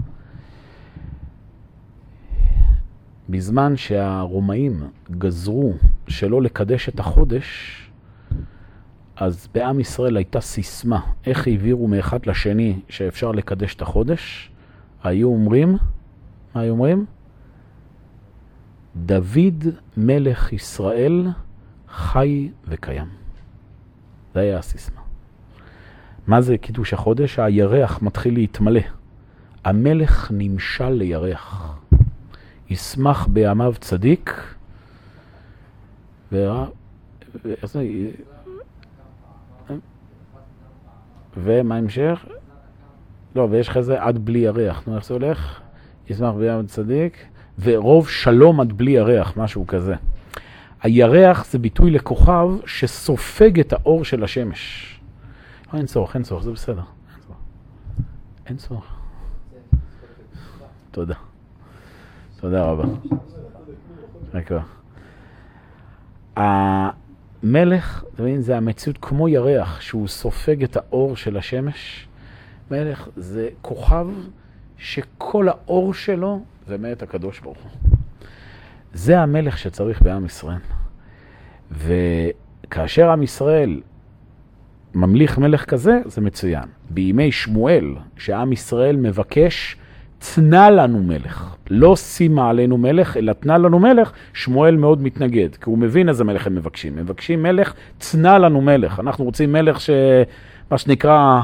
A: בזמן שהרומאים גזרו שלא לקדש את החודש, אז בעם ישראל הייתה סיסמה. איך העבירו מאחד לשני שאפשר לקדש את החודש? היו אומרים, מה היו אומרים? דוד מלך ישראל חי וקיים. זה היה הסיסמה. מה זה קידוש החודש? הירח מתחיל להתמלא. המלך נמשל לירח. ישמח בימיו צדיק, ורע... ומה המשך? לא, ויש לך זה עד בלי ירח. נו, איך זה הולך? ישמח בימיו צדיק, ורוב שלום עד בלי ירח, משהו כזה. הירח זה ביטוי לכוכב שסופג את האור של השמש. אין צורך, אין צורך, זה בסדר. אין צורך. תודה. תודה רבה. המלך, זה המציאות כמו ירח, שהוא סופג את האור של השמש. מלך זה כוכב שכל האור שלו זה מאת הקדוש ברוך הוא. זה המלך שצריך בעם ישראל. וכאשר עם ישראל ממליך מלך כזה, זה מצוין. בימי שמואל, שעם ישראל מבקש, תנה לנו מלך. לא שימה עלינו מלך, אלא תנה לנו מלך, שמואל מאוד מתנגד, כי הוא מבין איזה מלך הם מבקשים. מבקשים מלך, תנה לנו מלך. אנחנו רוצים מלך שמה שנקרא,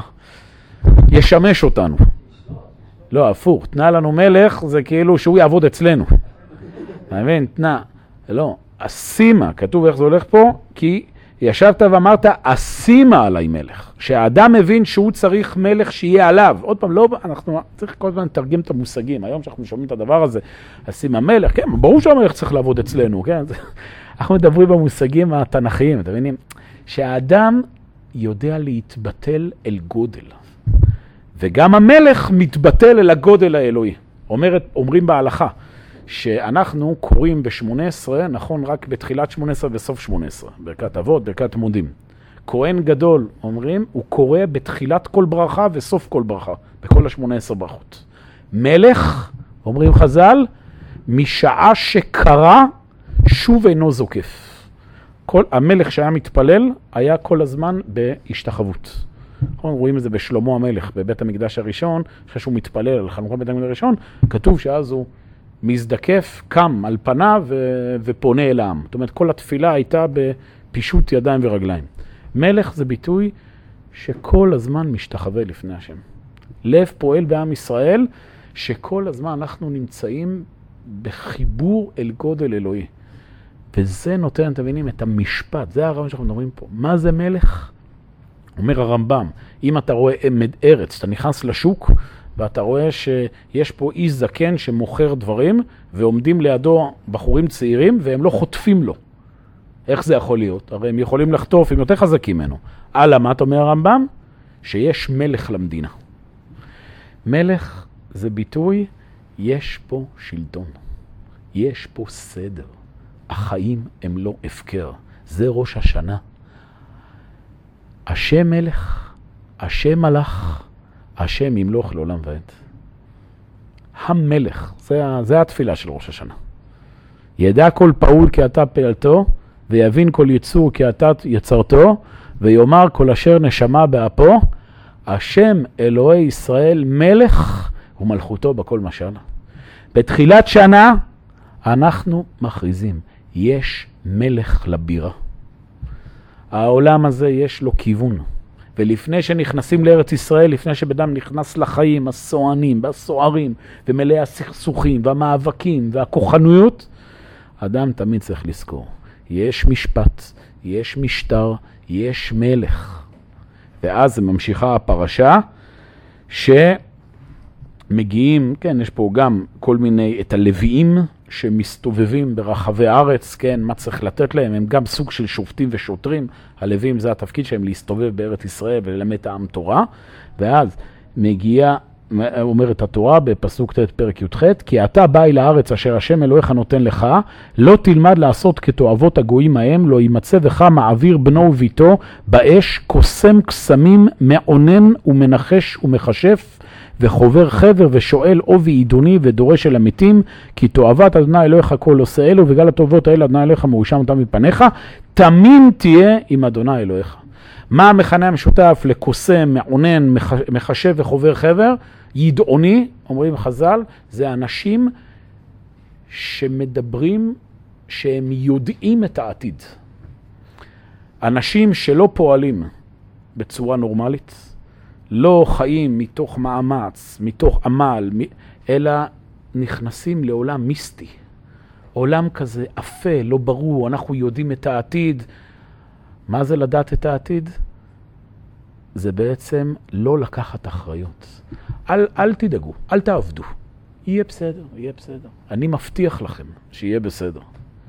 A: ישמש אותנו. לא, הפוך. תנה לנו מלך, זה כאילו שהוא יעבוד אצלנו. אתה מבין? תנה. לא. אשימה, כתוב איך זה הולך פה, כי ישבת ואמרת, אשימה עליי מלך. שהאדם מבין שהוא צריך מלך שיהיה עליו. עוד פעם, לא, אנחנו צריך כל הזמן לתרגם את המושגים. היום שאנחנו שומעים את הדבר הזה, אשימה מלך, כן, ברור שהמלך צריך לעבוד אצלנו, כן? אנחנו מדברים במושגים התנכיים, אתם מבינים? שהאדם יודע להתבטל אל גודל. וגם המלך מתבטל אל הגודל האלוהי. אומרת, אומרים בהלכה, שאנחנו קוראים ב-שמונה עשרה, נכון רק בתחילת שמונה עשרה וסוף שמונה עשרה, ברכת אבות, ברכת מודים. כהן גדול, אומרים, הוא קורא בתחילת כל ברכה וסוף כל ברכה, בכל ה-שמונה עשרה ברכות. מלך, אומרים חז"ל, משעה שקרא, שוב אינו זוקף. כל, המלך שהיה מתפלל, היה כל הזמן בהשתחוות. אנחנו רואים את זה בשלמה המלך, בבית המקדש הראשון, אחרי שהוא מתפלל על חנוכת בית המקדש הראשון, כתוב שאז הוא מזדקף, קם על פניו ו- ופונה אל העם. זאת אומרת, כל התפילה הייתה בפישוט ידיים ורגליים. מלך זה ביטוי שכל הזמן משתחווה לפני השם. לב פועל בעם ישראל, שכל הזמן אנחנו נמצאים בחיבור אל גודל אלוהי. וזה נותן, אתם מבינים, את המשפט. זה הרעיון שאנחנו מדברים פה. מה זה מלך? אומר הרמב"ם, אם אתה רואה עמד ארץ, אתה נכנס לשוק, ואתה רואה שיש פה איש זקן שמוכר דברים, ועומדים לידו בחורים צעירים, והם לא חוטפים לו. איך זה יכול להיות? הרי הם יכולים לחטוף, הם יותר חזקים ממנו. על מה אתה אומר הרמב"ם? שיש מלך למדינה. מלך זה ביטוי, יש פה שלטון. יש פה סדר. החיים הם לא הפקר. זה ראש השנה. השם מלך, השם מלך, השם ימלוך לעולם ועד. המלך, זה, זה התפילה של ראש השנה. ידע כל פעול כי אתה פעלתו, ויבין כל יצור כי אתה יצרתו, ויאמר כל אשר נשמה באפו, השם אלוהי ישראל מלך ומלכותו בכל משל. בתחילת שנה אנחנו מכריזים, יש מלך לבירה. העולם הזה יש לו כיוון. ולפני שנכנסים לארץ ישראל, לפני שבדם נכנס לחיים, הסוענים והסוערים, ומלאי הסכסוכים והמאבקים והכוחנויות, אדם תמיד צריך לזכור. יש משפט, יש משטר, יש מלך. ואז ממשיכה הפרשה, שמגיעים, כן, יש פה גם כל מיני, את הלוויים, שמסתובבים ברחבי הארץ, כן, מה צריך לתת להם, הם גם סוג של שופטים ושוטרים, הלווים זה התפקיד שלהם להסתובב בארץ ישראל וללמד את העם תורה, ואז מגיעה, אומרת התורה בפסוק ת' פרק י"ח, כי אתה בא אל הארץ אשר השם אלוהיך נותן לך, לא תלמד לעשות כתועבות הגויים ההם, לא יימצא בך מעביר בנו וביתו באש, קוסם קסמים, מעונן ומנחש ומחשף, וחובר חבר ושואל עובי עידוני ודורש אל המתים, כי תועבת אדוני אלוהיך כל עושה אלו, וגל הטובות האלה אדוני אלוהיך מרושם אותם מפניך, תמים תהיה עם אדוני אלוהיך. מה המכנה המשותף לקוסם, מעונן, מחשב וחובר חבר? ידעוני, אומרים חז"ל, זה אנשים שמדברים, שהם יודעים את העתיד. אנשים שלא פועלים בצורה נורמלית, לא חיים מתוך מאמץ, מתוך עמל, אלא נכנסים לעולם מיסטי. עולם כזה אפל, לא ברור, אנחנו יודעים את העתיד. מה זה לדעת את העתיד? זה בעצם לא לקחת אחריות. אל, אל תדאגו, אל תעבדו. יהיה בסדר, יהיה בסדר. אני מבטיח לכם שיהיה בסדר.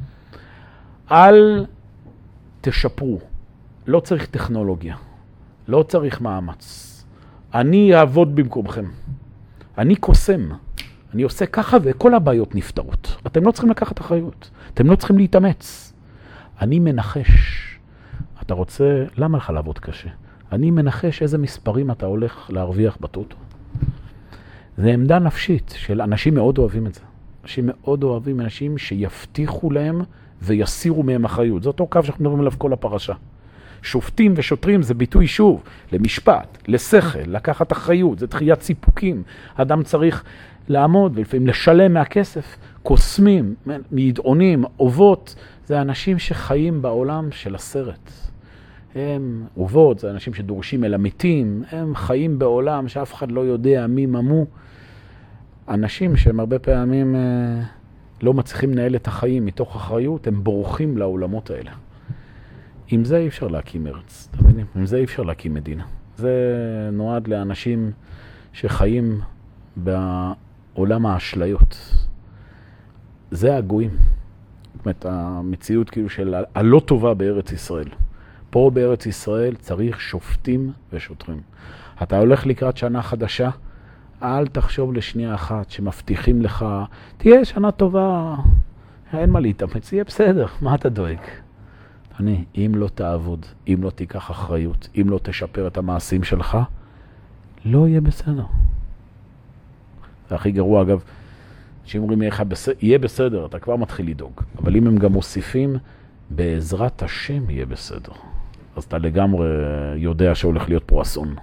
A: אל תשפרו. לא צריך טכנולוגיה. לא צריך מאמץ. אני אעבוד במקומכם. אני קוסם. אני עושה ככה וכל הבעיות נפתרות. אתם לא צריכים לקחת אחריות. אתם לא צריכים להתאמץ. אני מנחש. אתה רוצה, למה לך לעבוד קשה? אני מנחש איזה מספרים אתה הולך להרוויח בטוטו. זה עמדה נפשית של אנשים מאוד אוהבים את זה. אנשים מאוד אוהבים אנשים שיבטיחו להם ויסירו מהם אחריות. זה אותו קו שאנחנו מדברים עליו כל הפרשה. שופטים ושוטרים זה ביטוי שוב למשפט, לשכל, לקחת אחריות, זה דחיית סיפוקים. אדם צריך לעמוד ולפעמים לשלם מהכסף. קוסמים, מידעונים, אובות, זה אנשים שחיים בעולם של הסרט. הם אובות, זה אנשים שדורשים אל המתים, הם חיים בעולם שאף אחד לא יודע מי ממו. אנשים שהם הרבה פעמים אה, לא מצליחים לנהל את החיים מתוך אחריות, הם בורחים לעולמות האלה. עם זה אי אפשר להקים ארץ, אתם מבינים? עם זה אי אפשר להקים מדינה. זה נועד לאנשים שחיים בעולם האשליות. זה הגויים. זאת אומרת, המציאות כאילו של הלא טובה בארץ ישראל. פה בארץ ישראל צריך שופטים ושוטרים. אתה הולך לקראת שנה חדשה, אל תחשוב לשנייה אחת שמבטיחים לך, תהיה שנה טובה, אין מה להתאמץ, יהיה בסדר, מה אתה דואג? אני, אם לא תעבוד, אם לא תיקח אחריות, אם לא תשפר את המעשים שלך, לא יהיה בסדר. זה הכי גרוע, אגב, שאם אומרים יהיה בסדר, אתה כבר מתחיל לדאוג. אבל אם הם גם מוסיפים, בעזרת השם יהיה בסדר. אז אתה לגמרי יודע שהולך להיות פה אסון.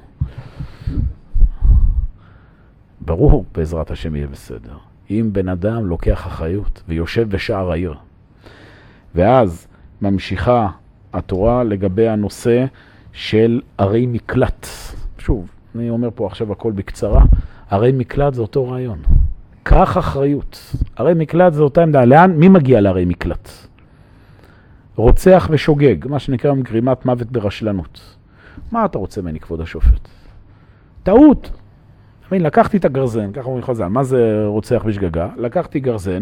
A: ברור, בעזרת השם יהיה בסדר. אם בן אדם לוקח אחריות ויושב בשער העיר, ואז ממשיכה התורה לגבי הנושא של ערי מקלט. שוב, אני אומר פה עכשיו הכל בקצרה. ערי מקלט זה אותו רעיון. כך אחריות. ערי מקלט זה אותה עמדה. לאן? מי מגיע לערי מקלט? רוצח ושוגג, מה שנקרא גרימת מוות ברשלנות. מה אתה רוצה ממני, כבוד השופט? טעות. אני לקחתי את הגרזן, ככה אומרים חז"ל, מה זה רוצח ושגגה? לקחתי גרזן,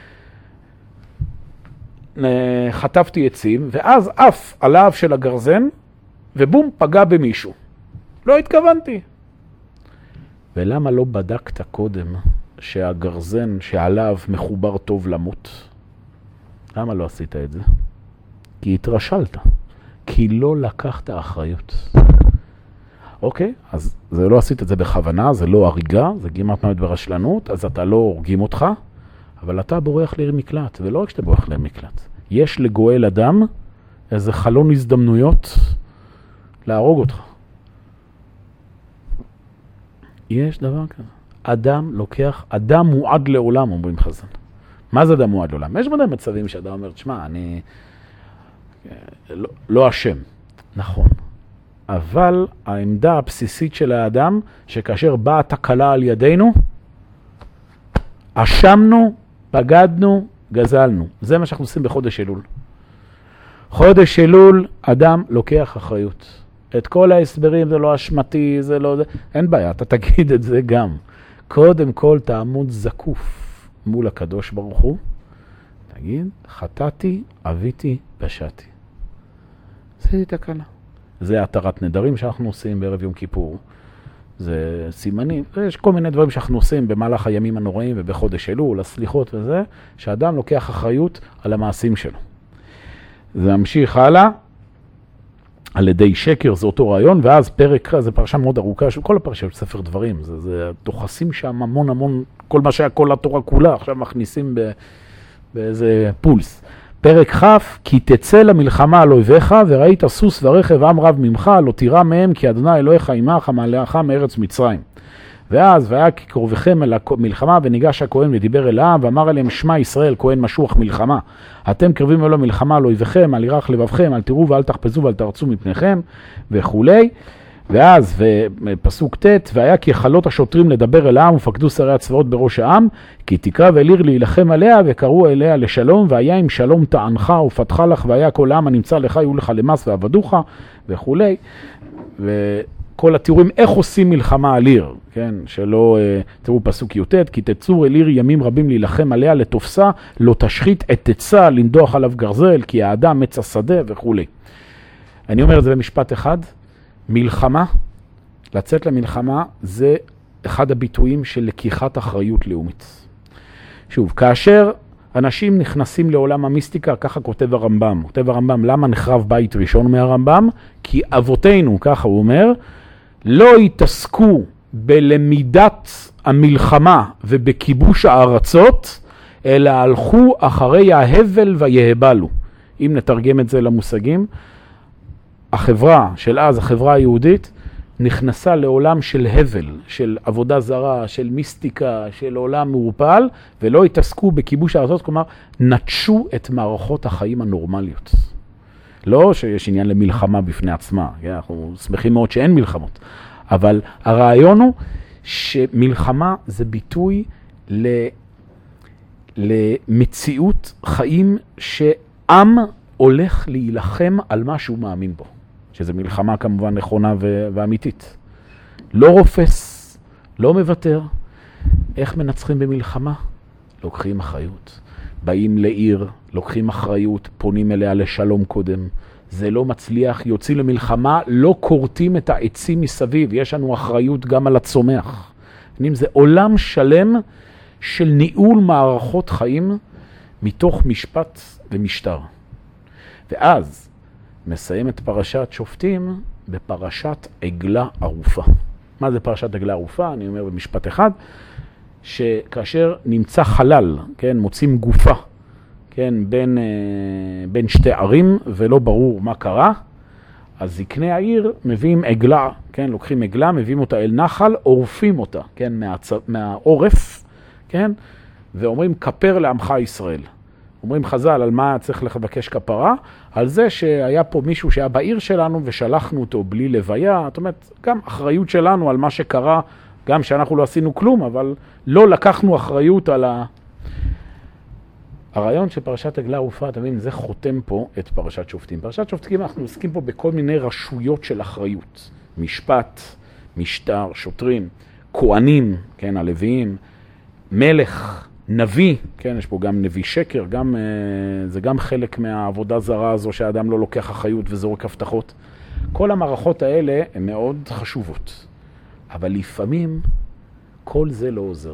A: חטפתי עצים, ואז אף על האף של הגרזן, ובום, פגע במישהו. לא התכוונתי. ולמה לא בדקת קודם שהגרזן שעליו מחובר טוב למות? למה לא עשית את זה? כי התרשלת. כי לא לקחת אחריות. אוקיי? אז זה לא עשית את זה בכוונה, זה לא הריגה, זה גרימת מוות ברשלנות, אז אתה לא הורגים אותך, אבל אתה בורח לעיר מקלט, ולא רק שאתה בורח לעיר מקלט. יש לגואל אדם איזה חלון הזדמנויות להרוג אותך. יש דבר כזה. אדם לוקח, אדם מועד לעולם, אומרים חז"ל. מה זה אדם מועד לעולם? יש מדי מצבים שאדם אומר, תשמע, אני לא, לא אשם. נכון. אבל העמדה הבסיסית של האדם, שכאשר באה תקלה על ידינו, אשמנו, בגדנו, גזלנו. זה מה שאנחנו עושים בחודש אלול. חודש אלול, אדם לוקח אחריות. את כל ההסברים, זה לא אשמתי, זה לא... אין בעיה, אתה תגיד את זה גם. קודם כל תעמוד זקוף מול הקדוש ברוך הוא. תגיד, חטאתי, אביתי, פשעתי. זה תקלה. זה התרת נדרים שאנחנו עושים בערב יום כיפור. זה סימנים. יש כל מיני דברים שאנחנו עושים במהלך הימים הנוראים ובחודש אלול, הסליחות וזה, שאדם לוקח אחריות על המעשים שלו. זה ממשיך הלאה, על ידי שקר, זה אותו רעיון, ואז פרק, זה פרשה מאוד ארוכה, כל הפרשה של ספר דברים, זה, זה תוחסים שם המון המון, כל מה שהיה כל התורה כולה, עכשיו מכניסים ב, באיזה פולס. פרק ח' כי תצא למלחמה על אויביך, וראית סוס ורכב עם רב ממך, לא תירא מהם, כי אדוני אלוהיך עמך, מעלך מארץ מצרים. ואז והיה כי קרובכם אל המלחמה, וניגש הכהן ודיבר אל העם, ואמר אליהם, שמע ישראל, כהן משוח מלחמה. אתם קרבים אלו מלחמה על אויביכם, על ירח לבבכם, אל תראו ואל תחפזו ואל תרצו מפניכם, וכולי. ואז, בפסוק ת', והיה כי יכלות השוטרים לדבר אל העם ופקדו שרי הצבאות בראש העם, כי תקרב אל עיר להילחם עליה וקראו אליה לשלום, והיה עם שלום תענך ופתחה לך, והיה כל העם הנמצא לך יהיו לך למס ועבדוך וכו'. וכל התיאורים איך עושים מלחמה על עיר, כן? שלא, תראו פסוק י"ט, כי תצור אל עיר ימים רבים להילחם עליה לתופסה, לא תשחית את תצה, לנדוח עליו גרזל, כי האדם עץ השדה וכו'. אני אומר את זה במשפט אחד, מלחמה, לצאת למלחמה, זה אחד הביטויים של לקיחת אחריות לאומית. שוב, כאשר אנשים נכנסים לעולם המיסטיקה, ככה כותב הרמב"ם. כותב הרמב"ם, למה נחרב בית ראשון מהרמב"ם? כי אבותינו, ככה הוא אומר, לא התעסקו בלמידת המלחמה ובכיבוש הארצות, אלא הלכו אחרי ההבל ויהבלו. אם נתרגם את זה למושגים, החברה של אז, החברה היהודית, נכנסה לעולם של הבל, של עבודה זרה, של מיסטיקה, של עולם מעורפל, ולא התעסקו בכיבוש הארצות, כלומר, נטשו את מערכות החיים הנורמליות. לא שיש עניין למלחמה בפני עצמה, אנחנו שמחים מאוד שאין מלחמות, אבל הרעיון הוא שמלחמה זה ביטוי ל... למציאות חיים שעם הולך להילחם על מה שהוא מאמין בו. שזה מלחמה כמובן נכונה ואמיתית. לא רופס, לא מוותר. איך מנצחים במלחמה? לוקחים אחריות. באים לעיר, לוקחים אחריות, פונים אליה לשלום קודם. זה לא מצליח, יוצאים למלחמה, לא קורטים את העצים מסביב. יש לנו אחריות גם על הצומח. זה עולם שלם של ניהול מערכות חיים מתוך משפט ומשטר. ואז, מסיים את פרשת שופטים בפרשת עגלה ערופה. מה זה פרשת עגלה ערופה? אני אומר במשפט אחד, שכאשר נמצא חלל, כן, מוצאים גופה, כן, בין, בין שתי ערים ולא ברור מה קרה, אז זקני העיר מביאים עגלה, כן, לוקחים עגלה, מביאים אותה אל נחל, עורפים אותה, כן, מהצ... מהעורף, כן, ואומרים כפר לעמך ישראל. אומרים חז"ל על מה צריך לבקש כפרה, על זה שהיה פה מישהו שהיה בעיר שלנו ושלחנו אותו בלי לוויה, זאת אומרת, גם אחריות שלנו על מה שקרה, גם שאנחנו לא עשינו כלום, אבל לא לקחנו אחריות על ה... הרעיון של פרשת עגלה ערופה, אתה מבין, זה חותם פה את פרשת שופטים. פרשת שופטים אנחנו עוסקים פה בכל מיני רשויות של אחריות. משפט, משטר, שוטרים, כהנים, כן, הלוויים, מלך, נביא, כן, יש פה גם נביא שקר, גם, זה גם חלק מהעבודה זרה הזו שהאדם לא לוקח אחריות וזורק הבטחות. כל המערכות האלה הן מאוד חשובות, אבל לפעמים כל זה לא עוזר.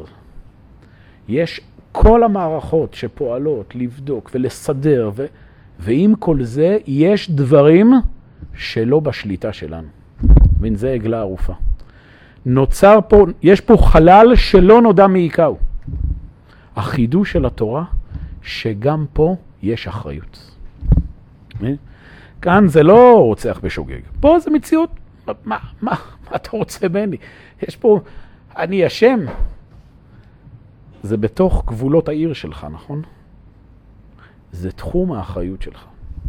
A: יש כל המערכות שפועלות לבדוק ולסדר, ו... ועם כל זה יש דברים שלא בשליטה שלנו. בין זה עגלה ערופה. נוצר פה, יש פה חלל שלא נודע מעיקהו. החידוש של התורה, שגם פה יש אחריות. כאן זה לא רוצח בשוגג. פה זה מציאות, מה, מה, מה אתה רוצה ממני? יש פה, אני אשם. זה בתוך גבולות העיר שלך, נכון? זה תחום האחריות שלך.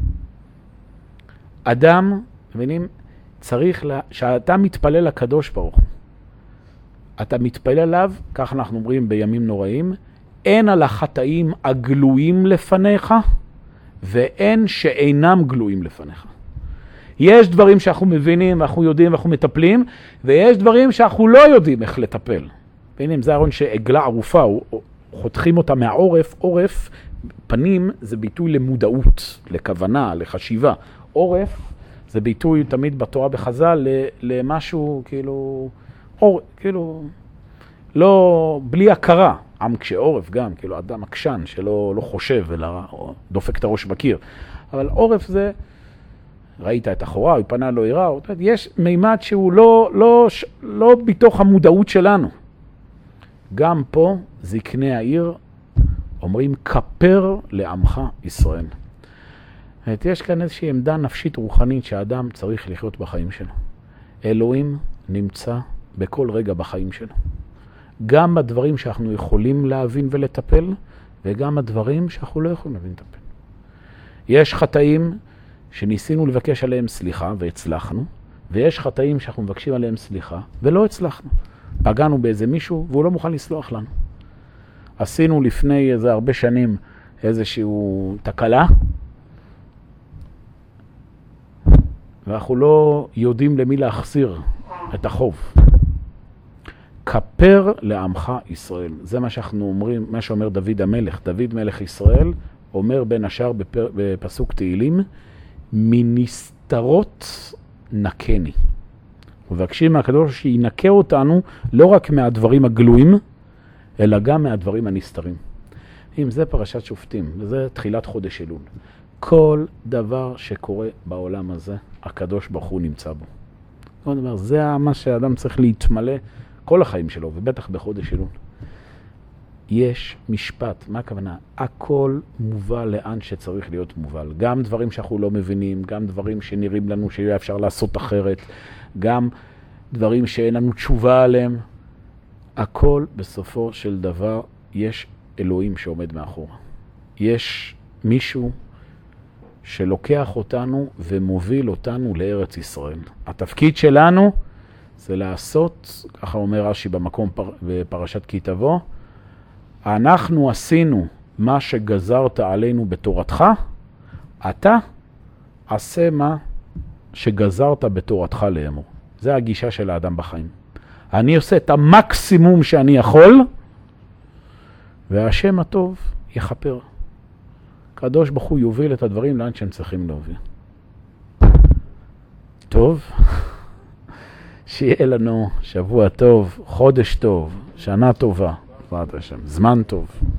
A: אדם, מבינים, צריך, לה, שאתה מתפלל לקדוש ברוך הוא. אתה מתפלל עליו, כך אנחנו אומרים בימים נוראים, אין על החטאים הגלויים לפניך, ואין שאינם גלויים לפניך. יש דברים שאנחנו מבינים, ואנחנו יודעים, ואנחנו מטפלים, ויש דברים שאנחנו לא יודעים איך לטפל. מבינים, זה הרעיון שעגלה ערופה, חותכים אותה מהעורף, עורף, פנים זה ביטוי למודעות, לכוונה, לחשיבה. עורף זה ביטוי תמיד בתורה בחז"ל למשהו כאילו, עורף, כאילו, לא, בלי הכרה. עם כשעורף גם, כאילו אדם עקשן שלא לא חושב אלא דופק את הראש בקיר. אבל עורף זה, ראית את החורה, הוא פנה לא יראה, יש מימד שהוא לא, לא, לא בתוך המודעות שלנו. גם פה זקני העיר אומרים כפר לעמך ישראל. יש כאן איזושהי עמדה נפשית רוחנית שהאדם צריך לחיות בחיים שלו. אלוהים נמצא בכל רגע בחיים שלו. גם בדברים שאנחנו יכולים להבין ולטפל, וגם בדברים שאנחנו לא יכולים להבין ולטפל. יש חטאים שניסינו לבקש עליהם סליחה והצלחנו, ויש חטאים שאנחנו מבקשים עליהם סליחה, ולא הצלחנו. פגענו באיזה מישהו, והוא לא מוכן לסלוח לנו. עשינו לפני איזה הרבה שנים איזשהו תקלה, ואנחנו לא יודעים למי להחזיר את החוב. כפר לעמך ישראל. זה מה שאנחנו אומרים, מה שאומר דוד המלך. דוד מלך ישראל אומר בין השאר בפר, בפסוק תהילים, מנסתרות נקני. מבקשים מהקדוש שינקה אותנו לא רק מהדברים הגלויים, אלא גם מהדברים הנסתרים. אם זה פרשת שופטים, וזה תחילת חודש אלול. כל דבר שקורה בעולם הזה, הקדוש ברוך הוא נמצא בו. כל דבר, זה מה שהאדם צריך להתמלא כל החיים שלו, ובטח בחודש אלול. יש משפט, מה הכוונה? הכל מובל לאן שצריך להיות מובל. גם דברים שאנחנו לא מבינים, גם דברים שנראים לנו שיהיה אפשר לעשות אחרת, גם דברים שאין לנו תשובה עליהם. הכל בסופו של דבר יש אלוהים שעומד מאחורה. יש מישהו שלוקח אותנו ומוביל אותנו לארץ ישראל. התפקיד שלנו זה לעשות, ככה אומר רש"י במקום פר, בפרשת כי תבוא, אנחנו עשינו מה שגזרת עלינו בתורתך, אתה עשה מה שגזרת בתורתך לאמור. זה הגישה של האדם בחיים. אני עושה את המקסימום שאני יכול, והשם הטוב יחפר. הקדוש ברוך הוא יוביל את הדברים לאן שהם צריכים להוביל. טוב, שיהיה לנו שבוע טוב, חודש טוב, שנה טובה, בעזרת השם, זמן טוב.